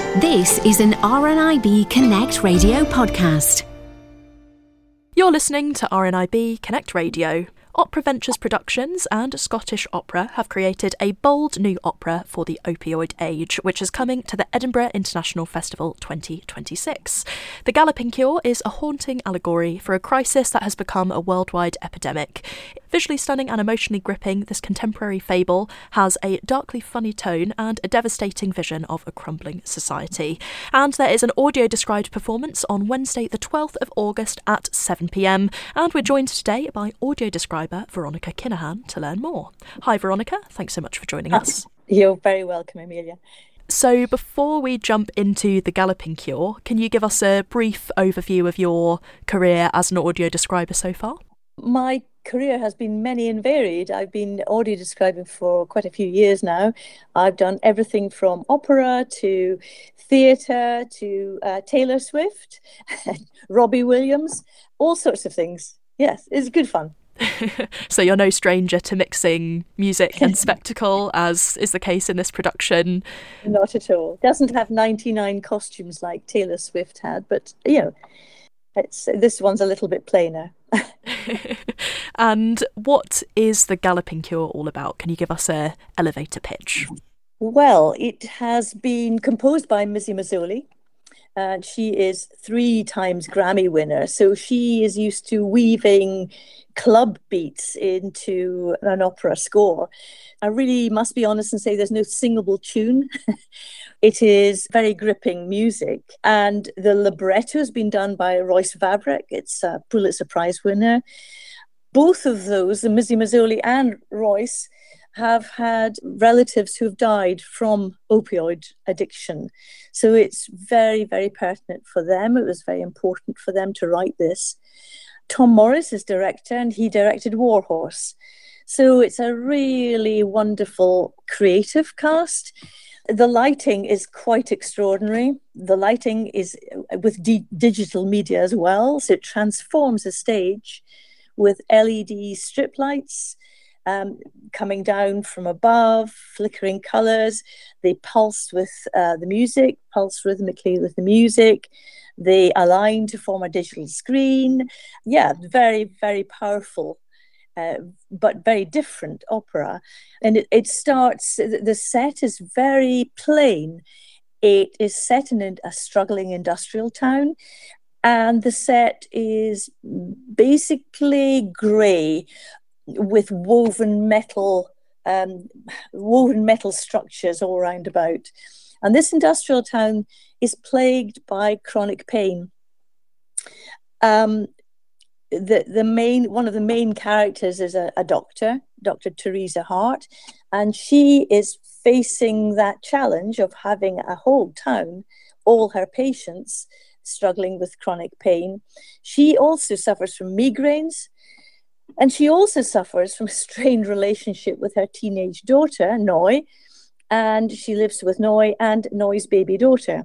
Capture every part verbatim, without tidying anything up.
This is an R N I B Connect Radio podcast. You're listening to R N I B Connect Radio. Opera Ventures Productions and Scottish Opera have created a bold new opera for the opioid age, which is coming to the Edinburgh International Festival twenty twenty-six. The Galloping Cure is a haunting allegory for a crisis that has become a worldwide epidemic. Visually stunning and emotionally gripping, this contemporary fable has a darkly funny tone and a devastating vision of a crumbling society. And there is an audio-described performance on Wednesday the twelfth of August at seven p m, and we're joined today by audio-describer Veronica Kinahan to learn more. Hi Veronica, thanks so much for joining us. You're very welcome, Amelia. So before we jump into The Galloping Cure, can you give us a brief overview of your career as an audio describer so far? My career has been many and varied. I've been audio describing for quite a few years now. I've done everything from opera to theatre to uh, Taylor Swift, Robbie Williams, all sorts of things. Yes, it's good fun. So you're no stranger to mixing music and spectacle, as is the case in this production? Not at all. Doesn't have ninety-nine costumes like Taylor Swift had, but, you know, it's, this one's a little bit plainer. And what is The Galloping Cure all about? Can you give us a elevator pitch? Well, it has been composed by Missy Mazzoli, and she is three times Grammy winner. So she is used to weaving club beats into an opera score. I really must be honest and say there's no singable tune. It is very gripping music. And the libretto has been done by Royce Vavrek. It's a Pulitzer Prize winner. Both of those, the Missy Mazzoli and Royce, have had relatives who have died from opioid addiction. So it's very, very pertinent for them. It was very important for them to write this. Tom Morris is director, and he directed War Horse. So it's a really wonderful creative cast. The lighting is quite extraordinary. The lighting is with di- digital media as well. So it transforms the stage with L E D strip lights um, coming down from above, flickering colours. They pulse with uh, the music, pulse rhythmically with the music. They align to form a digital screen. Yeah, very, very powerful, uh, but very different opera. And it, it starts, the set is very plain. It is set in a struggling industrial town. And the set is basically grey with woven metal, um, woven metal structures all round about. And this industrial town is plagued by chronic pain. Um, the the main one of the main characters is a, a doctor, Doctor Teresa Hart, and she is facing that challenge of having a whole town, all her patients, struggling with chronic pain. She also suffers from migraines, and she also suffers from a strained relationship with her teenage daughter, Noy, and she lives with Noy and Noy's baby daughter.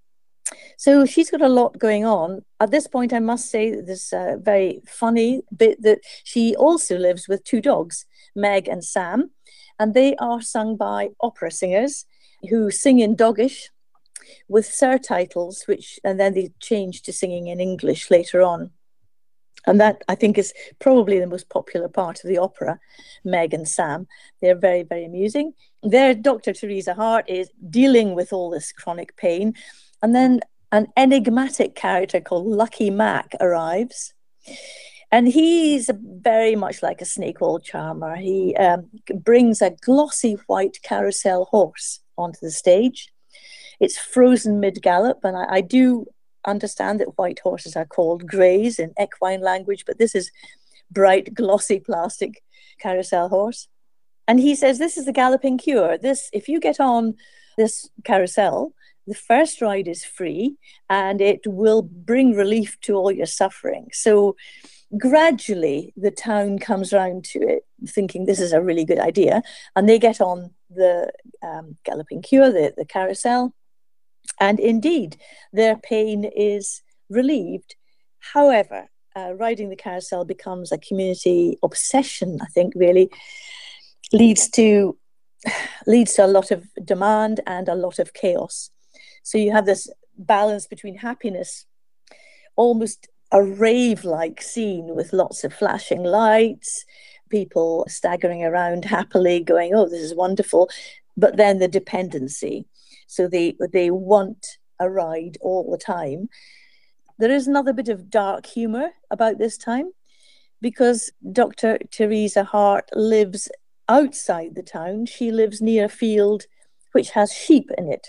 So she's got a lot going on. At this point, I must say that there's a very funny bit that she also lives with two dogs, Meg and Sam, and they are sung by opera singers who sing in Doggish with surtitles, which and then they change to singing in English later on. And that, I think, is probably the most popular part of the opera, Meg and Sam. They're very, very amusing. There, Doctor Teresa Hart is dealing with all this chronic pain. And then an enigmatic character called Lucky Mac arrives. And he's very much like a snake oil charmer. He um, brings a glossy white carousel horse onto the stage. It's frozen mid-gallop, and I, I do understand that white horses are called greys in equine language, but this is bright, glossy plastic carousel horse. And he says, this is the Galloping Cure. This, if you get on this carousel, the first ride is free and it will bring relief to all your suffering. So gradually the town comes round to it, thinking this is a really good idea. And they get on the um, Galloping Cure, the, the carousel. And indeed, their pain is relieved. However, uh, riding the carousel becomes a community obsession, I think, really leads to leads to a lot of demand and a lot of chaos. So you have this balance between happiness, almost a rave-like scene with lots of flashing lights, people staggering around happily going, oh, this is wonderful, but then the dependency. So they they want a ride all the time. There is another bit of dark humour about this time, because Doctor Teresa Hart lives outside the town. She lives near a field which has sheep in it.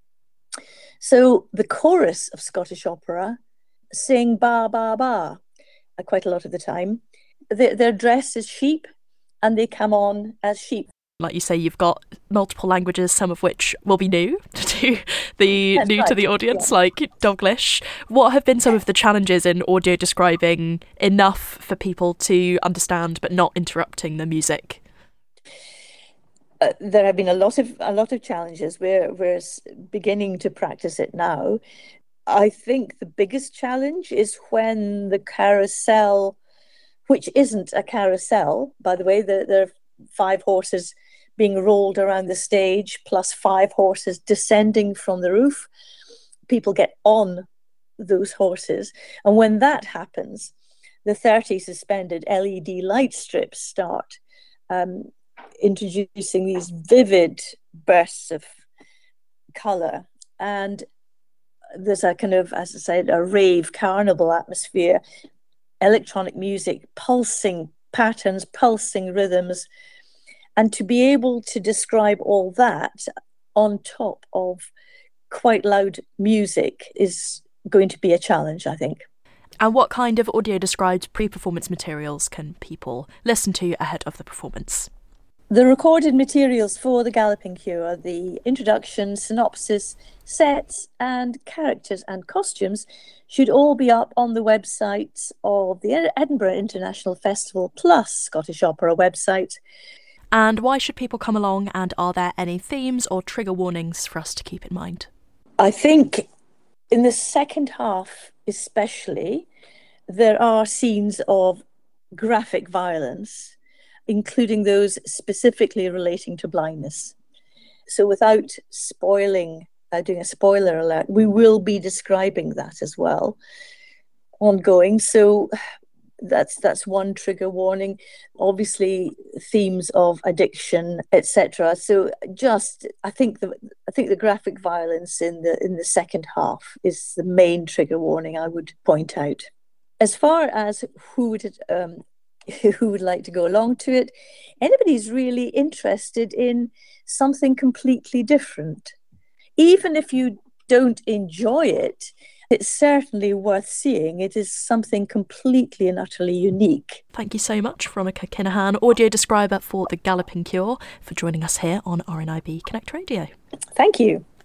So the chorus of Scottish opera sing ba, ba, ba uh, quite a lot of the time. They're, they're dressed as sheep and they come on as sheep. Like you say, you've got multiple languages, some of which will be new to the That's new right. to the audience, Yeah. like Doglish. What have been some of the challenges in audio describing enough for people to understand but not interrupting the music? Uh, there have been a lot of a lot of challenges. We're we're beginning to practice it now. I think the biggest challenge is when the carousel, which isn't a carousel, by the way, there, there are five horses being rolled around the stage, plus five horses descending from the roof. People get on those horses. And when that happens, the thirty suspended L E D light strips start um, introducing these vivid bursts of colour. And there's a kind of, as I said, a rave carnival atmosphere, electronic music, pulsing patterns, pulsing rhythms. And to be able to describe all that on top of quite loud music is going to be a challenge, I think. And what kind of audio described pre-performance materials can people listen to ahead of the performance? The recorded materials for The Galloping Cure, the introduction, synopsis, sets and characters and costumes should all be up on the websites of the Edinburgh International Festival plus Scottish Opera website. And why should people come along, and are there any themes or trigger warnings for us to keep in mind? I think in the second half especially, there are scenes of graphic violence, including those specifically relating to blindness. So without spoiling, uh, doing a spoiler alert, we will be describing that as well, ongoing. So that's that's one trigger warning. Obviously, themes of addiction, et cetera. So just, I think the I think the graphic violence in the in the second half is the main trigger warning I would point out. As far as who would um, who would like to go along to it, anybody's really interested in something completely different. Even if you don't enjoy it, it's certainly worth seeing. It is something completely and utterly unique. Thank you so much, Veronica Kinahan, audio describer for The Galloping Cure, for joining us here on R N I B Connect Radio. Thank you.